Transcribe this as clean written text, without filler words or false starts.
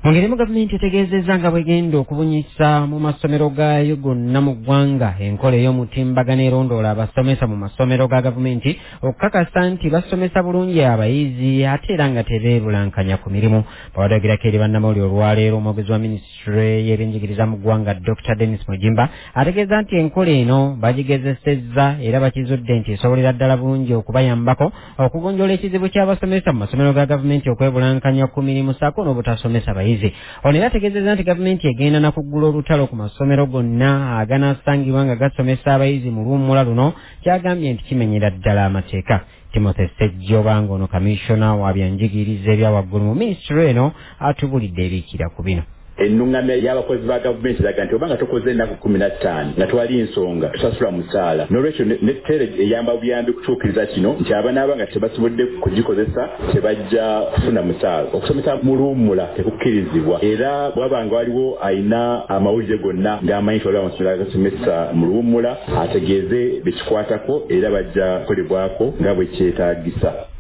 Mungerimu gavumenti etegeezezza nga bwegenda okubunyisa mu masomero gaayo gonna mu ggwanga enkola ey'omutimbagano erondoola abasomesa mu masomero ga gavumenti okukakasa nti basomesa bulungi abayizi ate era nga tebeebulankanya ku mirimu. Bawadagirako eri bannamawulire olwaleero omwogezi wa minisitule y'ebyenjigiriza mu ggwanga Dr. Dennis Mujimba ategeeza nti enkola eno bagigezesezza era bakizudde nti esobolera ddala bulungi okubayambako okugonjoola ekizibu ky'abasomesa mu masomero ga gavumenti okwebulankanya ku mirimu ssaako n'obutasomesa bayizi. Ono era ategeezezza nti gavumenti egenda na kuggula olutalo ku masomero gonna aganaasangibwa nga gasomesa abayizi mu luwummula luno, kyagambye nti kimenyera ddala amateeka. Timothy Ssejjoba ng'ono kamishona wa byanjigiriza ebya waggulu mu minisitule eno atubulidde ebiikira ku bino. Ennungamya y'abakozi ba gavumenti eraga nti obanga tokoze ennaku 15 nga twali ensonga tusasula musaala, n'olwekyo ne tere eyamba buyambi kutuukiriza kino nti abanaaba nga tebasobodde kugikozesa tebajja kufuna musaala. Okusomesa mu luwummula tekukkirizibwa, era bw'abanga waliwo ayina amawulire gonna ng'amanyi nti waliwo amasomero agasomesa mu luwummula ategeeze bekikwatako era bajja kukolebwako nga bwe kyetaagisa.